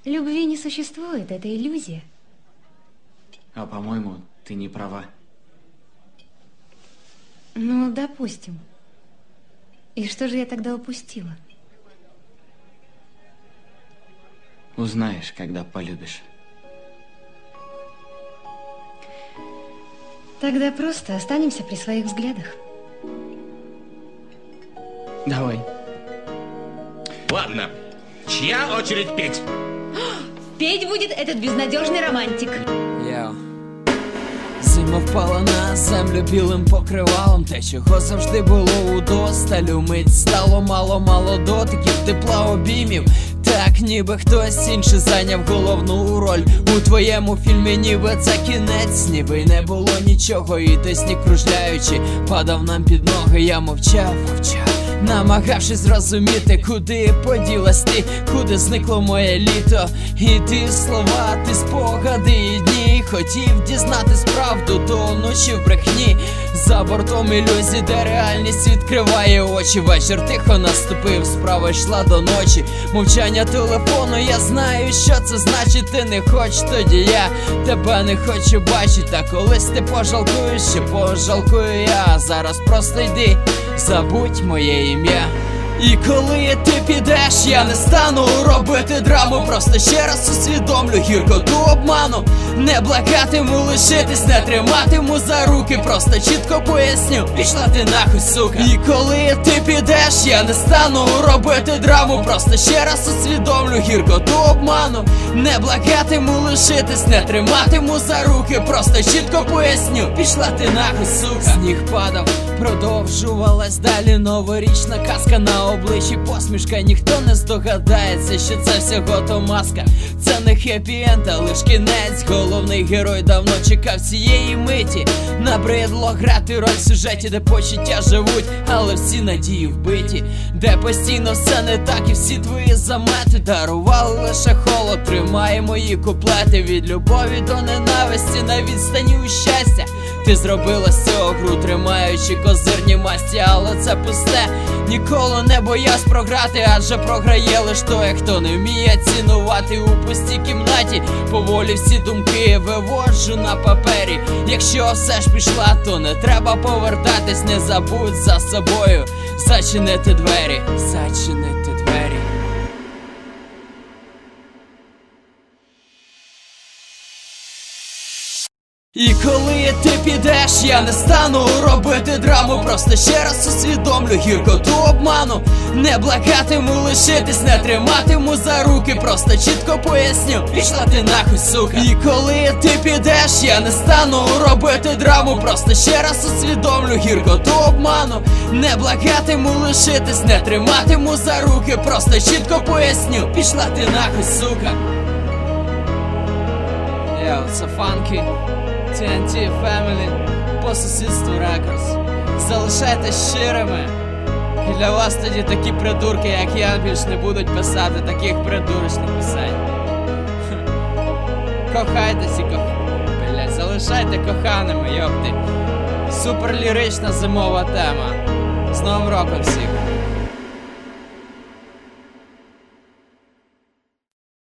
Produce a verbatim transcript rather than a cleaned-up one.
Любви не существует, это иллюзия. А по-моему, ты не права. Ну, допустим. И что же я тогда упустила? Узнаешь, когда полюбишь. Тогда просто останемся при своих взглядах. Давай. Ладно, чья очередь петь? Петь будет этот безнадежный романтик. Йоу. Зима впала на землю білим покривалом. Те, чого завжди було удосталь, умить стало мало-мало дотиків, тепла обіймів. Так, ніби хтось інший зайняв головну роль у твоєму фільмі, ніби це кінець, ніби й не було нічого, і ти сніг кружляючи падав нам під ноги. Я мовчав, мовчав, намагавшись зрозуміти, куди поділась ти, куди зникло моє літо. І ті слова, ті спогади і дні. Хотів дізнатись правду, тонучи в брехні. За бортом ілюзій, де реальність відкриває очі. Вечір тихо наступив, справа йшла до ночі. Мовчання телефону, я знаю, що це значить. Ти не хочеш, тоді я тебе не хочу бачить. Та колись ти пожалкуєш, ще пожалкую я. Зараз просто йди, забудь моє ім'я. І коли ти підеш, я не стану робити драму. Просто ще раз усвідомлю гіркоту обману. Не благатиму лишитись, не триматиму за руки. Просто чітко поясню, пішла ти нахуй, сука. І коли ти підеш, я не стану робити драму. Просто ще раз усвідомлю гіркоту обману. Не благатиму лишитись, не триматиму за руки. Просто чітко поясню, пішла ти нахуй, сука. Сніг падав, продовжувалась далі новорічна казка. На обличчі посмішка, ніхто не здогадається, що це всього то маска. Це не хеппі-енд, а лиш кінець. Головний герой давно чекав цієї миті. Набридло грати роль в сюжеті, де почуття живуть, але всі надії вбиті. Де постійно все не так і всі твої замети дарували лише холод. Тримає мої куплети від любові до ненависті, на відстані у щастя. Ти зробила з цього гру, тримаючи козирні масті, але це пусте. Ніколи не боявся програти, адже програє лиш той, хто не вміє цінувати. У пустій кімнаті поволі всі думки виводжу на папері. Якщо все ж пішла, то не треба повертатись. Не забудь за собою зачинити двері, зачинити двері. І коли ти підеш, я не стану робити драму. Просто ще раз усвідомлю гіркоту обману. Не благатиму лишитись, не триматиму за руки. Просто чітко поясню, пішла ти нахуй, сука. І коли ти підеш, я не стану робити драму. Просто ще раз усвідомлю гіркоту обману. Не благатиму лишитись, не триматиму за руки. Просто чітко поясню, пішла ти нахуй, сука. Йоу, це фанкі Ті Ен Ті Family, по сусідству Records. Залишайтесь щирими. І для вас тоді такі придурки, як я, більш не будуть писати таких придурочних пісень. Кохайтесь і кох... Блять, залишайте коханими, йопти. Суперлірична зимова тема. З Новим роком всіх.